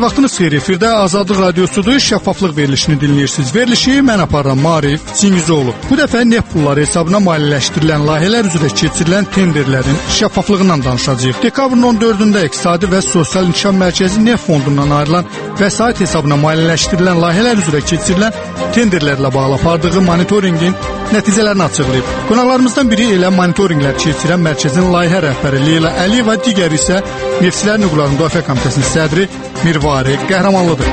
Hər vaxtınız xeyir, efirdə Azadlıq Radiosudur, şəffaflıq verilişini dinləyirsiniz. Verilişi mən aparıram, Marif Çingizoğlu. Bu dəfə neft pulları hesabına maliyyələşdirilən layihələr üzrə keçirilən tenderlərin şəffaflığından danışacağıq. Dekabrın 14-də İqtisadi və Sosial İnkişaf Mərkəzi Neft Fondundan ayrılan vəsait hesabına maliyyələşdirilən layihələr üzrə keçirilən tenderlərlə bağlı apardığı monitorinqin nəticələrini açıqlayıb. Qonaqlarımızdan biri elə monitorinqlər keçirən mərkəzin layihə rəhbəri Leyla Əliyeva, digəri isə Neftçilərin Hüquqları Müdafiə Komitəsinin sədri Mirvari Qəhrəmanlıdır.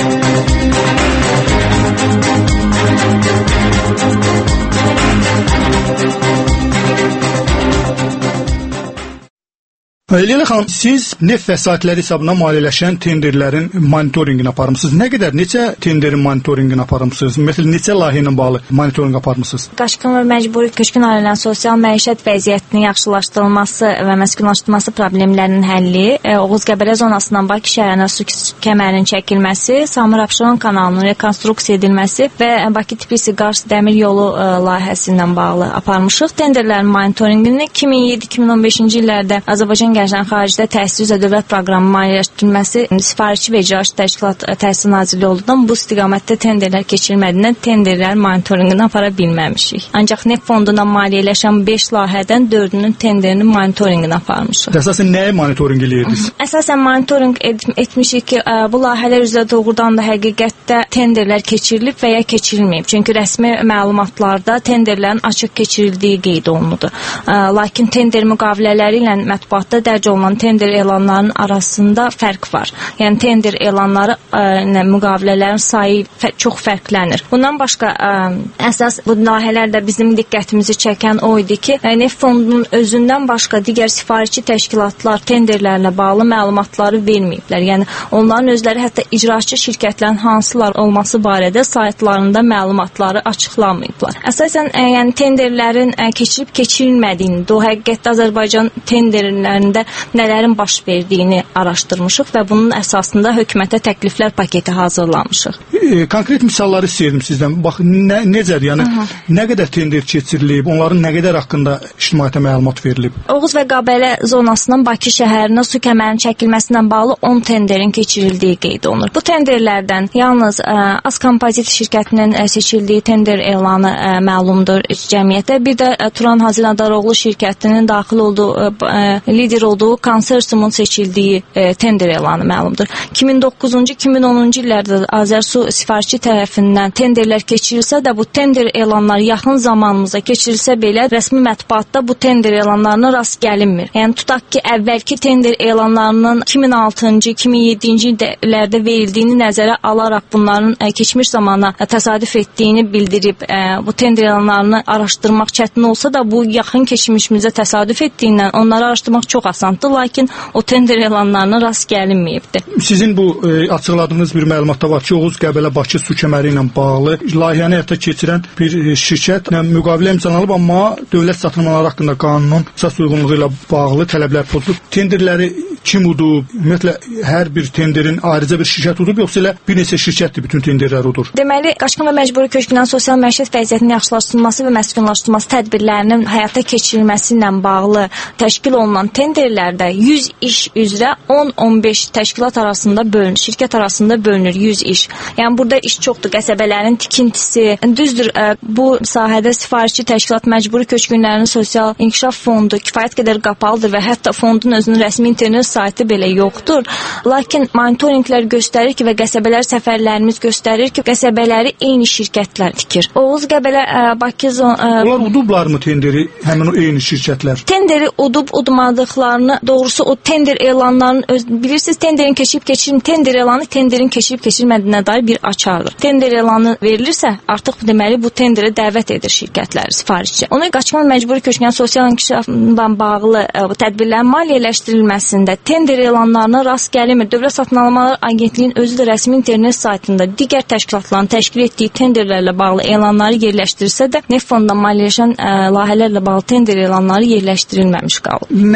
Leyla xanım, siz neft vəsaitləri hesabına maliyyələşən tenderlərin monitorinqini aparmısınız. Nə qədər, neçə tenderin monitorinqini aparmısınız? Məsələn, neçə layihə ilə bağlı monitorinq aparmısınız? Qaçqın və məcburi köçkün ailələrinin sosial məişət vəziyyətinin yaxşılaşdırılması və məskunlaşdırılması problemlərinin həlli, Oğuz-Qəbələ zonasından Bakı şəhərinə su kəmərinin çəkilməsi, Samir Abşeron kanalının rekonstruksiya edilməsi və Bakı-Tbilisi-Qars dəmir yolu layihəsindən bağlı aparmışıq. Tenderlərin monitorinqini 2007-2015-ci illərdə Azərbaycan Gənclərin xaricdə təhsil üzrə dövlət proqramı maliyyələşdirilməsi sifarişi və icraçı təşkilat Təhsil Nazirliyi olduğundan bu istiqamətdə tenderlər keçirilmədiyindən tenderlər monitorinqini apara bilməmişik. Ancaq neft fondundan maliyyələşən 5 layihədən 4-ünün tenderinin monitorinqini aparmışıq. Əsasən nəyi monitorinq edirsiniz? Əsasən monitorinq etmişik ki, bu layihələr üzrə doğrudan da həqiqətdə tenderlər keçirilib və ya keçirilməyib. Çünki rəsmi məlumatlarda tenderlərin açıq keçirildiyi qeyd olunur. Lakin tender müqavilələri ilə mətbuatda dərc olunan tender elanlarının arasında fərq var. Yəni tender elanları ilə müqavilələrin sayı çox fərqlənir. Bundan başqa əsas bu layihələrdə bizim diqqətimizi çəkən o idi ki, neft fondunun özündən başqa digər sifarişçi təşkilatlar tenderlərlə bağlı məlumatları verməyiblər. Yəni onların özləri hətta icraçı şirkətlərin hansılar olması barədə saytlarında məlumatları açıqlamayıblar. Əsasən yəni tenderlərin keçirilib keçirilmədiyini, o həqiqətdə Azərbaycan tenderlərində nələrin baş verdiyini araşdırmışıq və bunun əsasında hökumətə təkliflər paketi hazırlamışıq. Konkret misalları istəyirdim sizdən. Bax, necədir? Yəni, nə qədər tender keçirilib, onların nə qədər haqqında ictimaiyyətə məlumat verilib? Oğuz və Qəbələ zonasının Bakı şəhərinə su kəmərinin çəkilməsindən bağlı 10 tenderin keçirildiyi qeyd olunur. Bu tenderlərdən yalnız Az Kompozit şirkətinin seçildiyi tender elanı məlumdur cəmiyyətə. Bir də Turan Haziradaroğlu şirkətinin daxil olduğu, lider olduğu konsorsiumun seçildiyi tender elanı məlumdur. 2009-cu, 2010-cu illərdə Azərsu sifarişçi tərəfindən tenderlər keçirilsə də bu tender elanları yaxın zamanımızda keçirilsə belə rəsmi mətbuatda bu tender elanlarına rast gəlinmir. Yəni tutaq ki, əvvəlki tender elanlarının 2006-cı, 2007-ci illərdə verildiyini nəzərə alaraq bunların keçmiş zamana təsadüf etdiyini bildirib bu tender elanlarını araşdırmaq çətin olsa da bu yaxın keçmişimizdə təsadüf etdiyindən onları araşdırmaq çox asandır, lakin o tender elanlarına rast gəlinməyibdir. Sizin bu açıqladığınız bir məlumatda var ki, Oğuz-Qəbələ Bakı su kəməri ilə bağlı layihəni həyata keçirən bir şirkətlə müqavilə imzalanıb, amma dövlət satılmaları haqqında qanunun əsas uyğunluğu ilə bağlı tələblər pozulub. Tenderləri kim udub? Ümumiyyətlə hər bir tenderin ayrıca bir şirkət udub, yoxsa elə bir neçə şirkətdir bütün tenderlər udur? Deməli, qaçqın və məcburi köçkünlərin sosial məişət vəziyyətinin yaxşılaşdırılması və məskunlaşdırılması tədbirlərinin həyata keçirilməsi ilə bağlı təşkil olunan tenderlərdə 100 iş üzrə 10-15 təşkilat arasında bölünür, şirkət arasında bölünür 100 iş. Yəni burada iş çoxdur, qəsəbələrin tikintisi, düzdür, bu sahədə sifarişçi təşkilat məcburi köçkünlərin sosial inkişaf fondu kifayət qədər qapalıdır və hətta fondun özünün rəsmi internet saytı belə yoxdur. Lakin monitorinqlər göstərir ki və qəsəbələr səfərlərimiz göstərir ki, qəsəbələri eyni şirkətlər tikir. Oğuz-Qəbələ Bakı Onlar udublarmı tenderi, həmin o eyni şirkətlər? Tenderi udub-udmadıqlarını, doğrusu o tender elanlarının bilirsiniz, tenderin keçirib-keçirmədiyini, tender elanı tenderin keçirib-keçirmədiyinə dair bir açardır. Tender elanı verilirsə, artıq deməli bu tenderə dəvət edir şirkətləri, sifarişçi. Ona qaçqın məcburi köçkün sosial inkişafla bağlı bu tədbirlərin maliyyələşdirilməsində tender elanlarına rast gəlinmir. Dövlət Satın Almalar Agentliyinin özü də rəsmi internet saytında digər təşkilatların təşkil etdiyi tenderlərlə bağlı elanları yerləşdirsə də neft fondundan maliyyələşən layihələrlə bağlı tender elanları yerləşdirilməmiş qalıb. Nədir? Yəni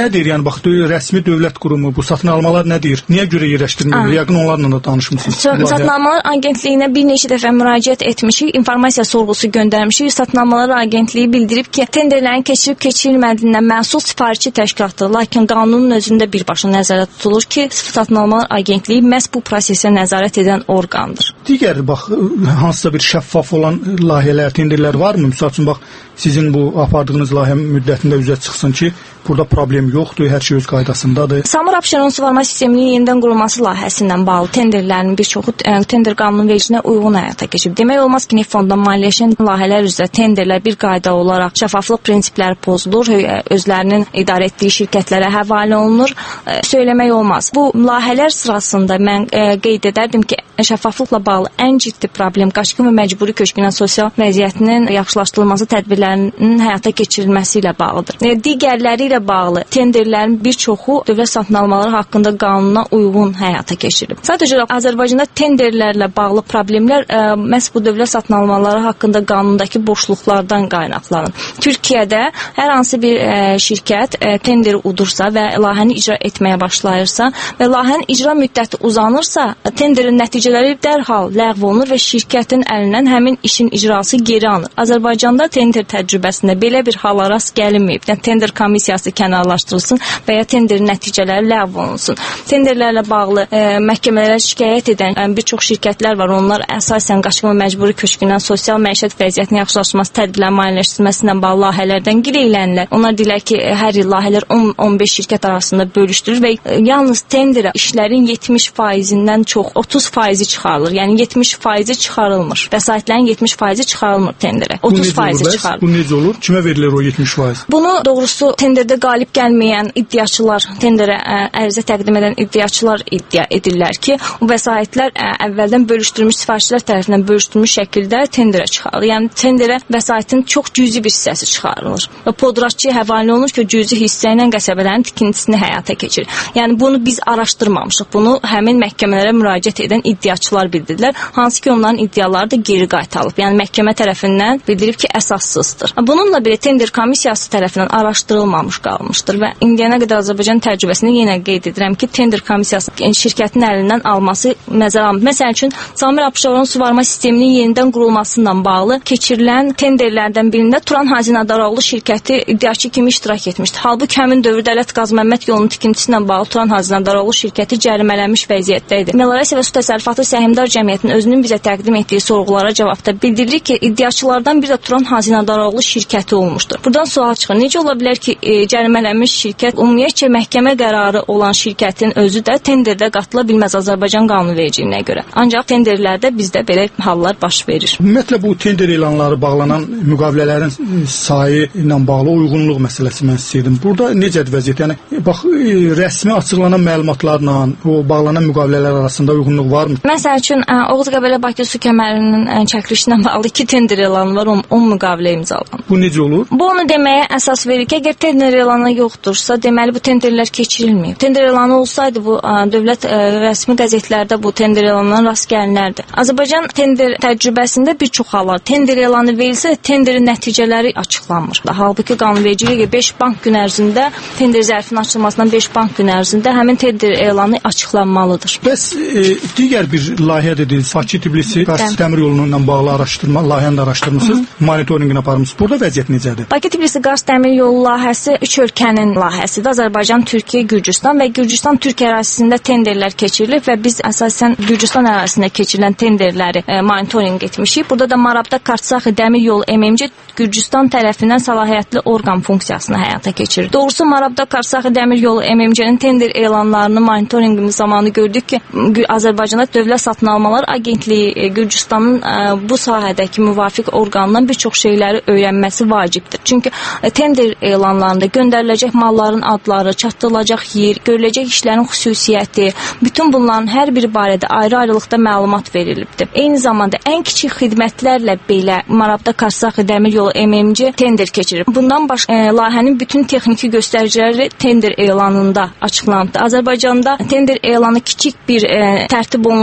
Yəni bax, rəsmi dövlət qurumu bu satın almalar nə deyir? Niyə görə yerləşdirmir? Yəqin onlarla da danışmısınız. Satın almalar agentliyinə bir neçə dəfə müraciət etmişik, informasiya sorğusu göndərmişik. Satın almalar agentliyi bildirib ki, tenderlərin keçirib keçirilmədiyindən məhsul sifarişçi təşkilatı, lakin qanunun özündə birbaşa nəzərdə tutulur ki, satın almalar agentliyi məhz bu prosesə nəzarət edən orqandır. Digər bax, hansısa bir şəffaf olan layihələr, tenderlər varmı? Məsəl üçün bax, sizin bu apardığınız layihə müddətində üzə çıxsın ki, burada problem yoxdur, hər şey öz qaydasındadır. Samur Abşeron suvarma sisteminin yenidən qurulması layihəsindən bağlı tenderlərin bir çoxu tender qanunvericiliyinə uyğun həyata keçib. Demək olmaz ki, neft fondundan maliyyələşən layihələr üzrə tenderlər bir qayda olaraq şəffaflıq prinsipləri pozulur, özlərinin idarə etdiyi şirkətlərə həvalə olunur. Söyləmək olmaz. Bu layihələr sırasında mən qeyd edərdim ki, şəffaflıqla bağlı ən ciddi problem qaçqın və məcburi köçkünün sosial vəziyyətinin yaxşılaşdırılması tədbirlərinin həyata keçirilməsi ilə bağlıdır. Digərləri ilə bağlı tenderlərin bir çoxu dövlət satın almaları haqqında qanuna uyğun həyata keçirilib. Sadəcə Azərbaycanda tenderlərlə bağlı problemlər məhz bu dövlət satın almaları haqqında qanundakı boşluqlardan qaynaqlanır. Türkiyədə hər hansı bir şirkət tenderi udursa və layihəni icra etməyə başlayırsa və layihənin icra müddəti uzanırsa, tenderin nəticələri dərhal ləğv olunur və şirkətin əlindən həmin işin icrası geri alınır. Azərbaycanda tender təcrübəsində belə bir hala rast gəlinməyib. Yəni tender komissiyası kənarlaşdırılsın və ya tenderin nəticələri ləğv olunsun. Tenderlərlə bağlı məhkəmələrə şikayət edən bir çox şirkətlər var. Onlar əsasən qaçqın və məcburi köçkündən sosial məişət vəziyyətinin yaxşılaşması tədbirlərin maliyyələşdirilməsindən bağlı layihələrdən gireylənirlər. Onlar deyirlər ki, hər il layihələr 10-15 şirkət arasında bölüşdürür və yalnız tenderə işlərin 70%-dən çox 30% çıxarılır. Yəni 70% çıxarılmır. Vəsaitlərin 70% çıxarılmır tenderə. 30% çıxarılır. Bu necə olur? Kimə verilir o 70%? Bunu doğrusu tenderdə qalib gəlməyən iddiaçılar, tenderə ərizə təqdim edən iddiaçılar iddia edirlər ki, bu vəsaitlər əvvəldən bölüşdürülmüş sifarişçilər tərəfindən bölüşdürülmüş şəkildə tenderə çıxarılır. Yəni tenderə vəsaitin çox cüzi bir hissəsi çıxarılır və podratçıya həvalə olunur ki, cüzi hissə ilə qəsəbələrin tikintisini həyata keçirir. Yəni bunu biz araşdırmamışıq. Bunu həmin məhkəmələrə müraciət edən iddiaçılar bildirdilər. Hansı ki, onların iddiaları da geri qaytarılıb. Yəni məhkəmə tərəfindən bildirib ki, əsassızdır. Bununla belə tender komissiyası tərəfindən araşdırılmamış qalmışdır və indiyənə qədər Azərbaycan təcrübəsində yenə qeyd edirəm ki, tender komissiyası şirkətin əlindən alması nəzərə alınır. Məsəl üçün, Samur Abşeron suvarma sisteminin yenidən qurulmasından bağlı keçirilən tenderlərdən birində Turan Hazinadaroglu şirkəti iddiaçı kimi iştirak etmişdi. Halbuki həmin dövrdə Dələt Qaz Məmməd yolunun tikintisi ilə bağlı Turan Hazinadaroglu şirkəti cərimələnmiş vəziyyətdə idi. Melorasiya və Su Təsərrüfatı Səhmdar Cəmiyyətinin özünün bizə təqdim etdiyi sorğulara cavabda bildirilir ki, iddiaçılardan biri də Turan Hazinadaroglu şirkəti olmuşdur. Buradan sual çıxır. Necə ola bilər ki, cərimələnmiş şirkət, ümumiyyətcə məhkəmə qərarı olan şirkətin özü də tenderdə qatıla bilməz Azərbaycan qanunvericiliyinə görə. Ancaq tenderlərdə bizdə belə hallar baş verir. Ümumiyyətlə bu tender elanları bağlanan müqavilələrin sayı ilə bağlı uyğunluq məsələsi mən istəyirdim. Burada necədir vəziyyət? Yəni bax, rəsmi açıqlanan məlumatlarla o bağlanan müqavilələr arasında uyğunluq varmı? Məsəl üçün Oğuz-Qəbələ-Bakı su kəmərinin çəkilişinə bağlı 2 tender elanı var, 10 müqavilə imzalanıb. Bu necə olur? Bu onu deməyə əsas verir ki, əgər tender elanı yoxdursa, deməli bu tenderlər keçirilməyib. Tender elanı olsaydı bu dövlət rəsmi qəzetlərdə bu tender elanlarına rast gəlinərdi. Azərbaycan tender təcrübəsində bir çox hallar tender elanı verilsə, tenderin nəticələri açıqlanmır. Halbuki qanunvericiliyə 5 bank gün ərzində tender zərfinin açılmasından 5 bank gün ərzində həmin tender elanı açıqlanmalıdır. Bəs digər bir layihə dediniz, Bakı-Tbilisi qaz dəmir yolu ilə bağlı araşdırma, layihəni də araşdırmısınız, monitorinqini aparmısınız. Burada vəziyyət necədir? Bakı-Tbilisi qaz dəmir yolu layihəsi 3 ölkənin layihəsidir. Azərbaycan, Türkiyə, Gürcüstan və Gürcüstan-Türkiyə ərazisində tenderlər keçirilib və biz əsasən Gürcüstan ərazisində keçirilən tenderləri monitorinq etmişik. Burada da Marabda-Kartsaxi dəmir yolu MMC Gürcüstan tərəfindən səlahiyyətli orqan funksiyasını həyata keçirir. Doğrusu Marabda-Kartsaxi dəmir yolu MMC-nin tender elanlarını monitorinqimiz zamanı gördük ki, Azərbaycanda Dövlət Satın Almalar Agentliyi Gürcüstanın bu sahədəki müvafiq orqanından bir çox şeyləri öyrənməsi vacibdir. Çünki tender elanlarında göndəriləcək malların adları, çatdırılacaq yer, görüləcək işlərin xüsusiyyəti, bütün bunların hər biri barədə ayrı-ayrılıqda məlumat verilibdir. Eyni zamanda ən kiçik xidmətlərlə belə Marabda-Kartsaxi dəmir yolu MMC tender keçirir. Bundan başqa layihənin bütün texniki göstəriciləri tender elanında açıqlanıb. Azərbaycanda tender elanı kiçik bir tərtib olunsa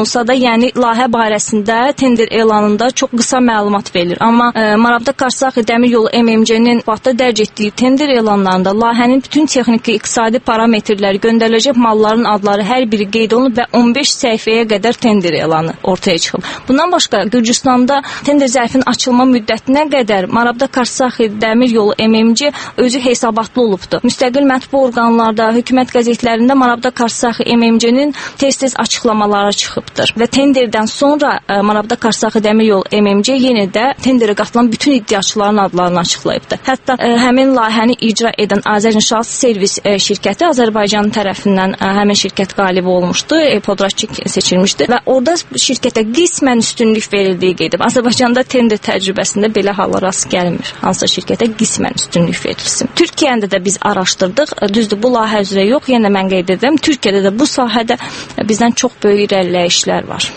olsa da, yəni layihə barəsində tender elanında çox qısa məlumat verilir. Amma Marabda Karsaxi Dəmir Yolu MMC-nin vaxtda dərc etdiyi tender elanlarında layihənin bütün texniki, iqtisadi parametrləri, göndəriləcək malların adları hər biri qeyd olunub və 15 səhifəyə qədər tender elanı ortaya çıxıb. Bundan başqa Gürcüstanda tender zərfinin açılma müddətinə qədər Marabda Karsaxi Dəmir Yolu MMC özü hesabatlı olubdur. Müstəqil mətbu orqanlarda, hökumət qəzetlərində Marabda Karsaxi MMC-nin tez-tez açıqlamaları çıxıbdır və tenderdən sonra Marabda Karsaxi Dəmir Yolu MMC yenə də tenderə qatılan bütün iddiaçıların adlarını açıqlayıbdır. Hətta həmin layihəni icra edən Azərinşaat Servis şirkəti Azərbaycan tərəfindən həmin şirkət qalibi olmuşdu, Podratçik seçilmişdi və orada şirkətə qismən üstünlük verildiyi qeyd edilib. Azərbaycanda tender təcrübəsində belə hallar rast gəlmir. Hansısa şirkətə qismən üstünlük verilsin. Türkiyəndə də biz araşdırdıq. Düzdür, bu layihə üzrə yox, yenə mən qeyd edirəm. Türkiyədə də bu sahədə bizdən çox böyük irəliləyişlər var.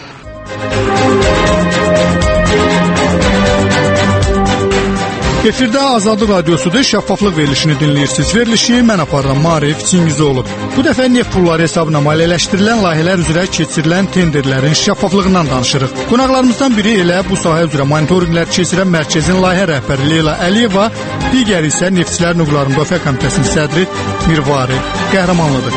Efirdə Azadlıq Radiosudur, şəffaflıq verilişini dinləyirsiniz. Verilişi mən aparıram, Maarif Çingizoğlu. Bu dəfə neft pulları hesabına maliyyələşdirilən layihələr üzrə keçirilən tenderlərin şəffaflığından danışırıq. Qonaqlarımızdan biri elə bu sahə üzrə monitorinqlər keçirən mərkəzin layihə rəhbəri Leyla Əliyeva, digəri isə Neftçilərin Hüquqları Müdafiə Komitəsinin sədri Mirvari Qəhrəmanlıdır.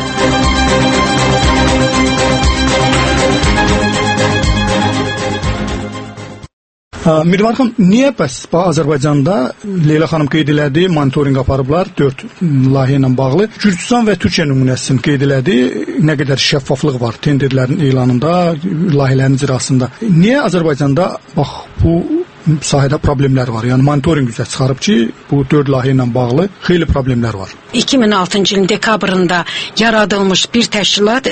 Mirvar xanım, niyə bəs Azərbaycanda Leyla xanım qeyd elədi, monitorinq aparıblar 4 layihə ilə bağlı. Gürcüstan və Türkiyə nümunəsini qeyd elədi, nə qədər şəffaflıq var tenderlərin elanında, layihələrin icrasında. Niyə Azərbaycanda bax bu sahədə problemlər var? Yəni monitorinq üzrə çıxarıb ki, bu 4 layihə ilə bağlı xeyli problemlər var. 2006-cı ilin dekabrında yaradılmış bir təşkilat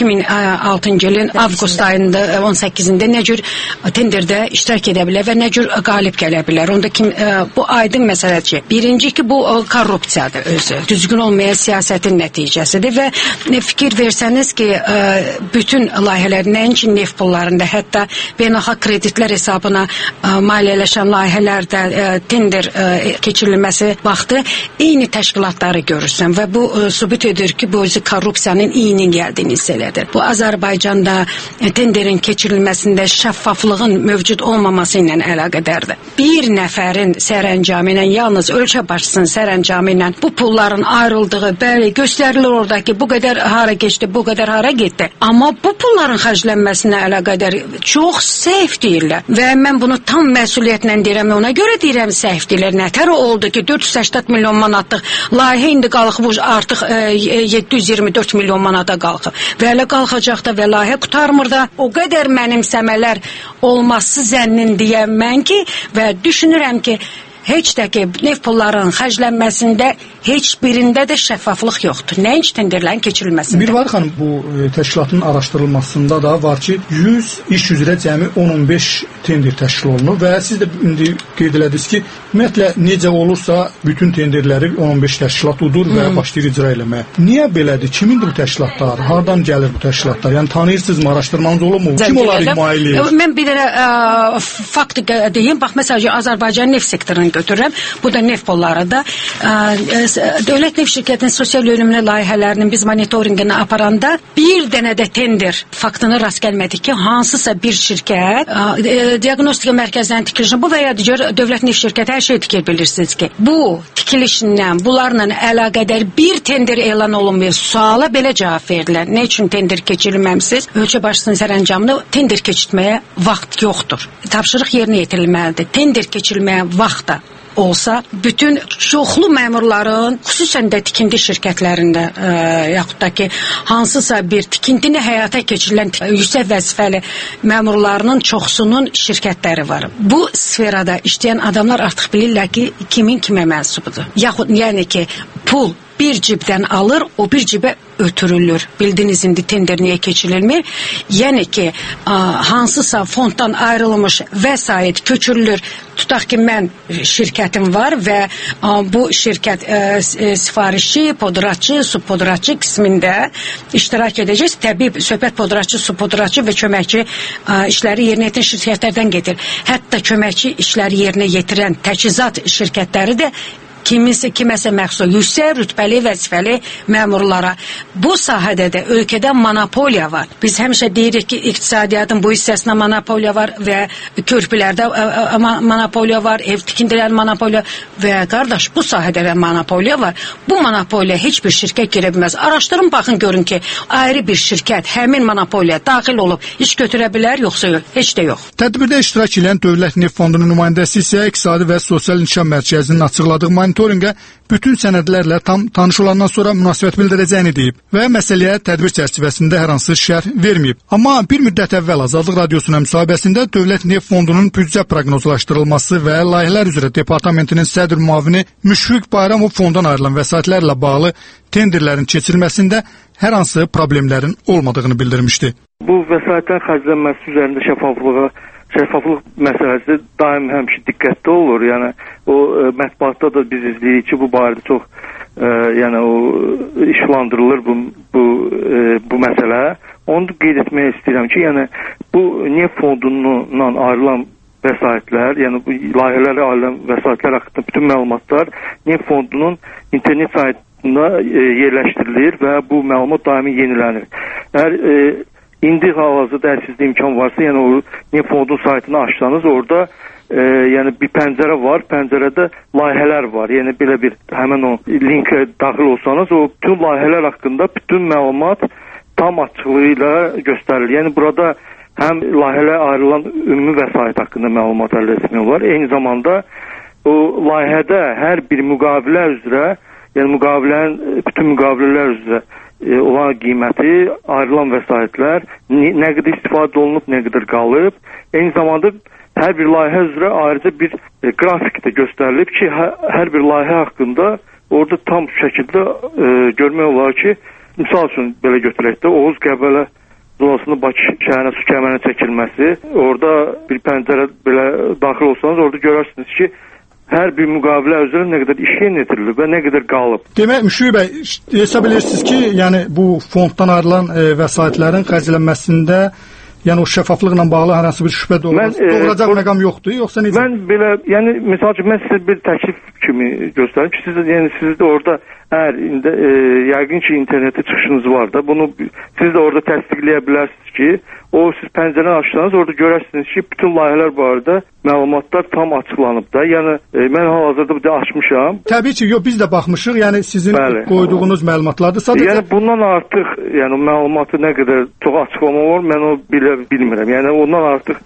2006-cı ilin avqust ayında 18-də nə cür tenderdə iştirak edə bilər və nə cür qalib gələ bilər. Onda bu aydın məsələdir ki, birinci ki, bu korrupsiyadır özü. Düzgün olmayan siyasətin nəticəsidir və fikir versəniz ki, bütün layihələr, nəinki neft pullarında, hətta beynəlxalq kreditlər hesabına maliyyələşən layihələrdə tender keçirilməsi vaxtı eyni təşkilatları görürsən və bu sübut edir ki, bu özü korrupsiyanın iyinin gəldiyini hiss elədir. Bu Azərbaycanda tenderin keçirilməsində şəffaflığın mövcud olmaması ilə əlaqədardır. Bir nəfərin sərəncamı ilə, yalnız ölkə başçısının sərəncamı ilə bu pulların ayrıldığı, bəli, göstərilir orada ki, bu qədər hara keçdi, bu qədər hara getdi. Amma bu pulların xərclənməsinə əlaqədar çox səhv deyirlər və mən bunu tam məsuliyyətlə deyirəm, ona görə deyirəm səhv deyirlər. Nətər oldu ki, 480 milyon manatlıq layihə indi qalxıb artıq 724 milyon manata qalxıb. Və elə qalxacaq da və layihə qurtarmır da, o qədər mənimsəmələr olması zənnindəyəm mən ki, və düşünürəm ki, heç də ki, neft pullarının xərclənməsində heç birində də şəffaflıq yoxdur. Nəinki tenderlərin keçirilməsində. Mirvari xanım, bu təşkilatın araşdırılmasında da var ki, 100 iş üzrə cəmi 10-15 tender təşkil olunur və siz də indi qeyd elədiniz ki, ümumiyyətlə necə olursa bütün tenderləri 10-15 təşkilat udur və başlayır icra eləməyə. Niyə belədir? Kimindir bu təşkilatlar? Hardan gəlir bu təşkilatlar? Yəni tanıyırsınızmı, araşdırmanız olubmu? Kim onları himayə eləyir? Mən bir dənə fakt deyim. Bax, məsələn, Azərbaycan neft sektorunu götürürəm. Bu da neft pulları da. Dövlət Neft Şirkətinin sosial ölümlü layihələrinin biz monitoringini aparanda bir dənə də tender faktına rast gəlmədik ki, hansısa bir şirkət diagnostika mərkəzlərinin tikilişini, bu və ya digər Dövlət Neft Şirkəti hər şey tikir, bilirsiniz ki, bu tikilişindən, bunlarla əlaqədar bir tender elan olunmuyor. Suala belə cavab verirlər. Nə üçün tender keçirilməmisiz? Ölkə başçısının sərəncamında tender keçirməyə vaxt yoxdur. Tapşırıq yerinə yetirilməlidir. Tender keçirilməyə vaxt da olsa, bütün çoxlu məmurların, xüsusən də tikinti şirkətlərində yaxud da ki, hansısa bir tikintini həyata keçirilən yüksək vəzifəli məmurlarının çoxsunun şirkətləri var. Bu sferada işləyən adamlar artıq bilirlər ki, kimin kimə mənsubudur. Yaxud yəni ki, pul bir cibdən alır, o bir cibə ötürülür. Bildiniz indi tender niyə keçirilmir? Yəni ki, hansısa fonddan ayrılmış vəsait köçürülür. Tutaq ki, mən şirkətim var və bu şirkət sifarişi, podratçı, subpodratçı qismində iştirak edəcək. Təbii söhbət podratçı, subpodratçı və köməkçi işləri yerinə yetirən şirkətlərdən gedir. Hətta köməkçi işləri yerinə yetirən təchizat şirkətləri də kiməsə məxsus yüksək rütbəli vəzifəli məmurlara. Bu sahədə də ölkədə monopoliya var. Biz həmişə deyirik ki, iqtisadiyyatın bu hissəsinə monopoliya var və körpülərdə monopoliya var, ev tikintilərində monopoliya və qardaş, bu sahədə də monopoliya var. Bu monopoliya heç bir şirkət girə bilməz. Araşdırın, baxın, görün ki, ayrı bir şirkət həmin monopoliya daxil olub iş götürə bilər, yoxsa yox, heç də yox. Tədbirdə iştirak edən Dövlət Neft Fondunun nümayəndəsi isə İqtisadi və Sosial İnkişaf Mərkəzinin açıqladığı monitorinqə bütün sənədlərlə tam tanış olandan sonra münasibət bildirəcəyini deyib və məsələyə tədbir çərçivəsində hər hansı şərh verməyib. Amma bir müddət əvvəl Azadlıq Radiosuna müsahibəsində Dövlət Neft Fondunun büdcə proqnozlaşdırılması və layihələr üzrə departamentinin sədr müavini Müşfiq Bayramov fondan ayrılan vəsaitlərlə bağlı tenderlərin keçirilməsində hər hansı problemlərin olmadığını bildirmişdi. Bu vəsaitlərin xərclənməsi üzərində şəffaflıq məsələsi daim həmişə diqqətli olur. Yəni o mətbuatda da biz izləyirik ki, bu barədə çox işlandırılır bu məsələ. Onu qeyd etmək istəyirəm ki, yəni bu Neft Fondundan ayrılan vəsaitlər, yəni bu layihələrə ayrılan vəsaitlər haqqında bütün məlumatlar Neft Fondunun internet saytında yerləşdirilir və bu məlumat daimi yenilənir. Əgər İndi hal-hazırda sizdə imkan varsa, yəni o Neft Fondunun saytını açsanız, orada yəni bir pəncərə var, pəncərədə layihələr var. Yəni belə bir həmin o linkə daxil olsanız, o bütün layihələr haqqında bütün məlumat tam açıqlığı ilə göstərilir. Yəni burada həm layihələrə ayrılan ümumi vəsait haqqında məlumat əldə etmək olar. Eyni zamanda o layihədə hər bir müqavilə üzrə, yəni bütün müqavilələr üzrə olan qiyməti, ayrılan vəsaitlər, nə qədər istifadə olunub, nə qədər qalıb. Eyni zamanda hər bir layihə üzrə ayrıca bir qrafik də göstərilib ki, hər bir layihə haqqında orada tam şəkildə görmək olar ki, misal üçün belə götürək də Oğuz Qəbələ zonasında Bakı şəhərinə su kəmərinə çəkilməsi, orada bir pəncərə belə daxil olsanız, orada görərsiniz ki, hər bir müqavilə üzrə nə qədər iş yenidirilib və nə qədər qalıb. Demək, Müşfiq bəy, hesab edirsiniz ki, yəni bu fonddan ayrılan vəsaitlərin xərclənməsində, yəni o şəffaflıqla bağlı hər hansı bir şübhə doğuracaq məqam yoxdur, yoxsa necə? Mən belə, yəni misal üçün mən sizə bir təklif kimi göstərim ki, siz də orada yəqin ki, internetə çıxışınız var da, bunu siz də orada təsdiqləyə bilərsiniz ki, siz pəncərəni açsanız, orada görərsiniz ki, bütün layihələr barədə məlumatlar tam açıqlanıb da. Yəni mən hal-hazırda açmışam. Təbii ki, biz də baxmışıq. Yəni sizin qoyduğunuz məlumatlardır. Sadəcə yəni bundan artıq, yəni məlumatı nə qədər çox açıqlama var, mən o bilmirəm. Yəni ondan artıq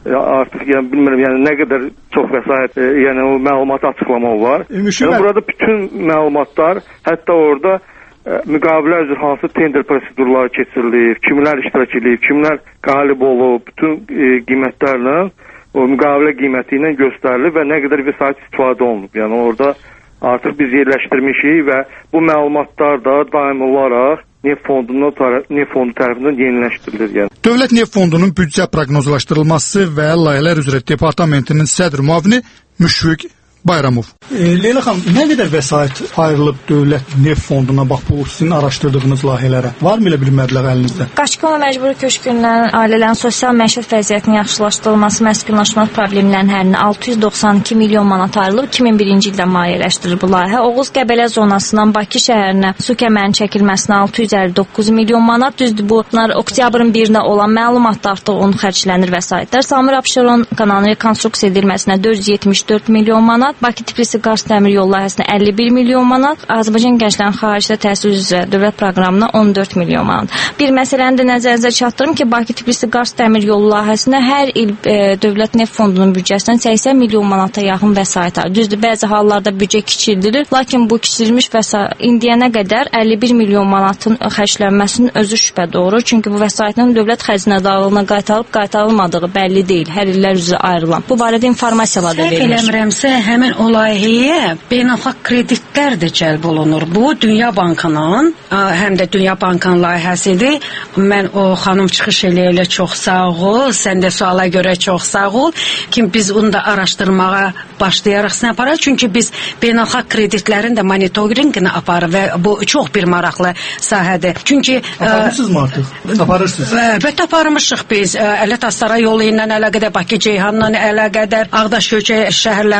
yəni bilmirəm, yəni nə qədər çox vəsait, yəni o məlumatı açıqlama var. Yəni burada bütün məlumatlar, hətta orada müqavilə üzrə hansı tender prosedurları keçirilir, kimlər iştirak edib, kimlər qalib olub, bütün qiymətlərlə, o müqavilə qiyməti ilə göstərilir və nə qədər vəsait istifadə olunub. Yəni orada artıq biz yerləşdirmişik və bu məlumatlar da daim olaraq Neft Fondu tərəfindən yeniləşdirilir. Yəni. Dövlət Neft Fondunun büdcə proqnozlaşdırılması və layihələr üzrə departamentinin sədr müavini Müşfiq Bayramov. Leyla xanım, nə qədər vəsait ayrılıb Dövlət Neft Fonduna bax bu sizin araşdırdığınız layihələrə? Varmı elə bir məbləğ əlinizdə? Qaçqın və məcburi köçkünlərin, ailələrin sosial məişət vəziyyətinin yaxşılaşdırılması, məskunlaşmaq problemlərinin həllinə 692 milyon manat ayrılıb. 2001-ci ildə maliyyələşdirilir bu layihə. Oğuz Qəbələ zonasından Bakı şəhərinə su kəmərinin çəkilməsinə 659 milyon manat. Düzdür, bunlar oktyabrın 1-nə olan məlumatda artıq onu xərclənir vəsaitlər. Samir Abşeron kanalının rekonstruksiya edilməsinə 474 milyon manat. Bakı-Tbilisi-Qars dəmir yolu layihəsinə 51 milyon manat, Azərbaycan gənclərinin xaricdə təhsil üzrə dövlət proqramına 14 milyon manat. Bir məsələni də nəzərinizə çatdırım ki, Bakı-Tbilisi-Qars dəmir yolu layihəsinə hər il Dövlət Neft Fondunun büdcəsindən 80 milyon manata yaxın vəsait var. Düzdür, bəzi hallarda büdcə kiçildirir, lakin bu kiçilmiş vəsait indiyənə qədər 51 milyon manatın xərclənməsinin özü şübhə doğurur. Çünki bu vəsaitin dövlət xəzinədarlığına qaytarılmadığı bəlli deyil, hər illər üzrə ayrılan. Bu barədə informasiyalar da verilir. Həmin o layihəyə beynəlxalq kreditlər də cəlb olunur. Bu Dünya Bankının, həm də Dünya Bankının layihəsidir. Mən o xanım çıxış elə çox sağ ol, sən də suala görə çox sağ ol. Kim biz onu da araşdırmağa başlayaraq nə aparaq? Çünki biz beynəlxalq kreditlərin də monitorinqini aparır və bu çox bir maraqlı sahədir. Çünki aparırsınız mı artıq? Aparırsınız. Əlbəttə aparmışıq biz. Ələt Astara yolu ilə əlaqədar, Bakı Ceyhanla əlaqədar, Ağdaş Göyçə şəhərlərinin su təchizatı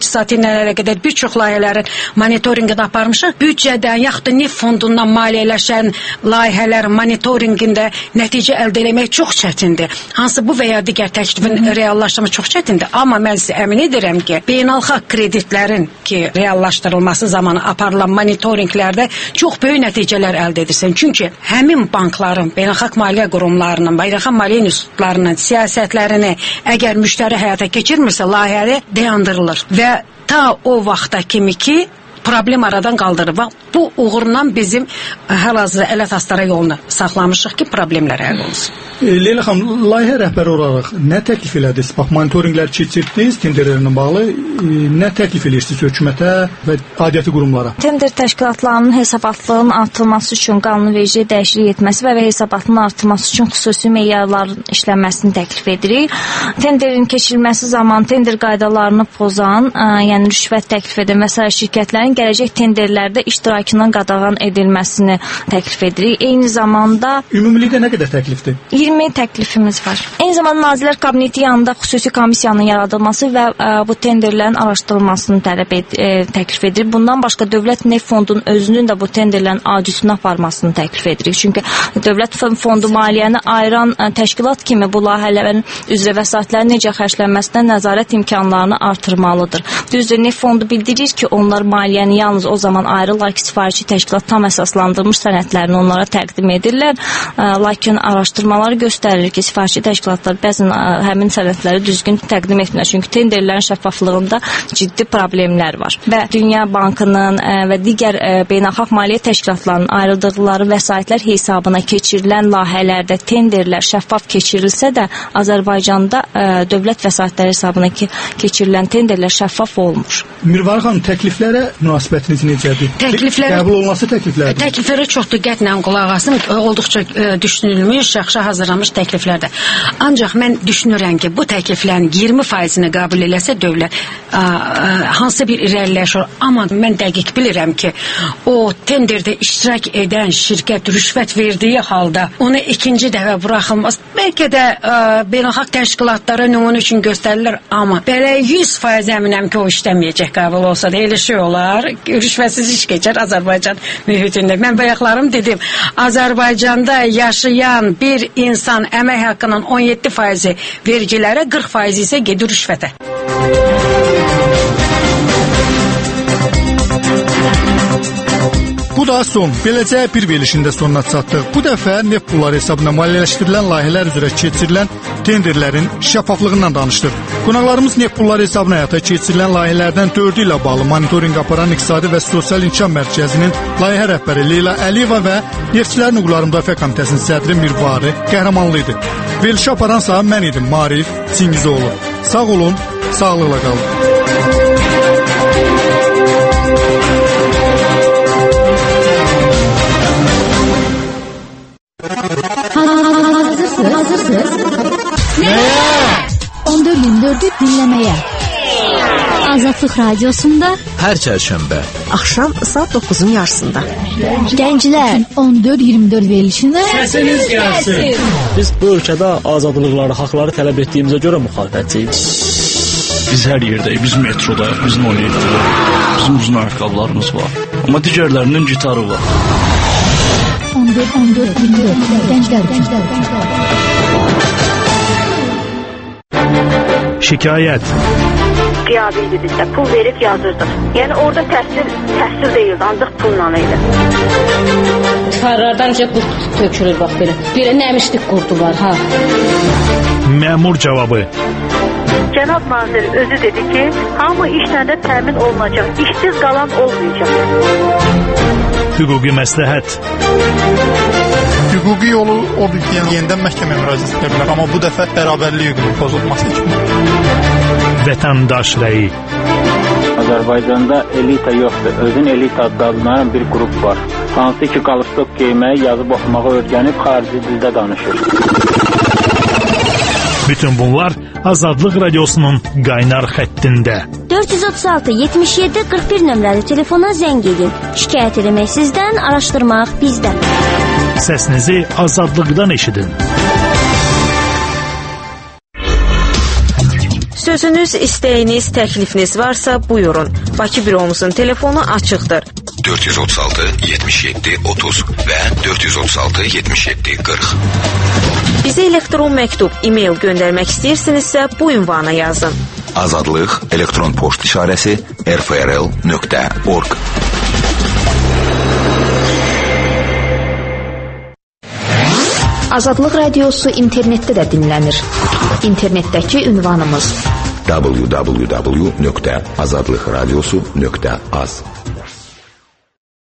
təchizatı ilə əlaqədar bir çox layihələrin monitorinqini aparmışıq. Büdcədən yaxud da neft fondundan maliyyələşən layihələrin monitorinqində nəticə əldə etmək çox çətindir. Hansı bu və ya digər təklifin reallaşdırılması çox çətindir. Amma mən sizə əmin edirəm ki, beynəlxalq kreditlərin ki reallaşdırılması zamanı aparılan monitorinqlərdə çox böyük nəticələr əldə edirsən. Çünki həmin bankların, beynəlxalq maliyyə qurumlarının, beynəlxalq maliyyə institutlarının siyasətlərini əgər müştəri həyata keçirmirsə, layihə dayandırılır və ta o vaxta kimi ki problem aradan qaldırır. Bu uğurla bizim hal-hazırda Ələt Astara yolunu saxlamışıq ki, problemlər həll olsun. Leyla xanım, layihə rəhbəri olaraq nə təklif elədiniz? Bax, monitorinqlər keçirdiniz, tenderlərlə bağlı nə təklif edirsiniz hökumətə və aidiyyəti qurumlara? Tender təşkilatlarının hesabatlığının artırılması üçün qanunverici dəyişiklik etməsi və hesabatının artırılması üçün xüsusi meyarların işlənməsini təklif edirik. Tenderin keçirilməsi zamanı tender qaydalarını pozan, yəni rüşvət təklif edən və sair şirkətlərin gələcək tenderlərdə iştirakının qadağan edilməsini təklif edirik. Eyni zamanda ümumilikdə nə qədər təklifdir? 20 təklifimiz var. Eyni zamanda Nazirlər Kabineti yanında xüsusi komissiyanın yaradılması və bu tenderlərin araşdırılmasını təklif edirik. Bundan başqa Dövlət Neft Fondunun özünün də bu tenderlərin auditini aparmasını təklif edirik. Çünki Dövlət Fondu maliyyəni ayıran təşkilat kimi bu layihələrin üzrə vəsaitlərin necə xərclənməsinə nəzarət imkanlarını artırmalıdır. Düzdür, Neft Fondu bildirir ki, onlar maliyyəni yalnız o zaman ayırırlar ki, sifarişçi təşkilat tam əsaslandırmış sənədlərini onlara təqdim edirlər. Lakin araşdırmalar göstərir ki, sifarişçi təşkilatlar bəzən həmin sənədləri düzgün təqdim etmirlər. Çünki tenderlərin şəffaflığında ciddi problemlər var. Və Dünya Bankının və digər beynəlxalq maliyyə təşkilatlarının ayrıldıqları vəsaitlər hesabına keçirilən layihələrdə tenderlər şəffaf keçirilsə də Azərbaycanda dövlət vəsaitləri hesabına keçirilən tenderlər şəffaf olmur. Mirvar xanım, təkliflərə münasibətiniz necədir? Qəbul olunması təkliflərdir. Təkliflərə çox diqqətlə qulaq asın. Olduqca düşünülmüş, yaxşı hazırlanmış təkliflərdir. Ancaq mən düşünürəm ki, bu təkliflərin 20%-ni qəbul eləsə dövlət hansı bir irəliləyiş olur. Amma mən dəqiq bilirəm ki, o tenderdə iştirak edən şirkət rüşvət verdiyi halda onu ikinci dəfə buraxılmaz. Bəlkə də beynəlxalq təşkilatlara nümunə üçün göstərilir, amma belə 100% əminəm ki, o işləməyəcək qəbul olsa da elə şey olar. Rüşvətsiz iş keçər Azərbaycan mühitində. Mən bayaqlarım dedim, Azərbaycanda yaşayan bir insan əmək haqqının 17% vergilərə, 40% isə gedir rüşvətə. Bu da son. Beləcə bir verilişində sonuna çatdıq. Bu dəfə neft pulları hesabına maliyyələşdirilən layihələr üzrə keçirilən tenderlərin şəffaflığından danışdıq. Qonaqlarımız neft pulları hesabına həyata keçirilən layihələrdən 4 ilə bağlı monitorinq aparan İqtisadi və Sosial İnkişaf Mərkəzinin layihə rəhbəri Leyla Əliyeva və Neftçilərin Hüquqları Müdafiə Komitəsinin sədri Mirvari Qəhrəmanlı idi. Verilişi aparansa mən idim, Marif Çingizoğlu. Sağ olun, sağlıqla qalın. Hazırsınız. Nəyə? 14-24'ü dinləməyə. Azadlıq Radiosunda hər çərşənbə axşam saat 9'un yarısında. Gənclər 14-24 verilişində səsiniz gəlsin. Biz bu ölkədə azadlıqları, haqları tələb etdiyimizə görə müxalifətçiyik. Biz hər yerdəyik, biz metrodayıq, biz monetdəyik, bizim uzun ayaqqabılarımız var. Amma digərlərinin gitarı var. 14-24 gənclər. Şikayət. Qiyabi idi bizdə, pul verib yazırdıq. Yəni orada təhsil deyildi, ancaq pulla idi. Tıxarlardan qurt tökülür, bax belə. Belə nəmişlik qurdu var, ha. Məmur cavabı. Cənab nazir özü dedi ki, hamı işlə də təmin olunacaq, işsiz qalan olmayacaq. Hüquqi məsləhət. Hüquqi yolu odur ki, yenidən məhkəməyə müraciət edə bilər, amma bu dəfə bərabərlik hüququnun pozulması kimi. Vətəndaş rəyi. Azərbaycanda elita yoxdur, özün elita adlanan bir qrup var. Hansı ki, qalstok geyməyi, yazıb oxumağı öyrənib xarici dildə danışır. Bütün bunlar Azadlıq Radiosunun qaynar xəttində. 436-77-41 nömrəli telefona zəng edin. Şikayət eləmək sizdən, araşdırmaq bizdən. Səsinizi Azadlıqdan eşidin. Sözünüz, istəyiniz, təklifiniz varsa buyurun. Bakı büromuzun telefonu açıqdır. 436 77 30 və 436 77 40. Bizə elektron məktub, e-mail göndərmək istəyirsinizsə bu ünvana yazın. Azadlıq elektron poçt işarəsi rfrl.org. Azadlıq radiosu internetdə də dinlənir. İnternetdəki ünvanımız www.azadlıqradiosu.az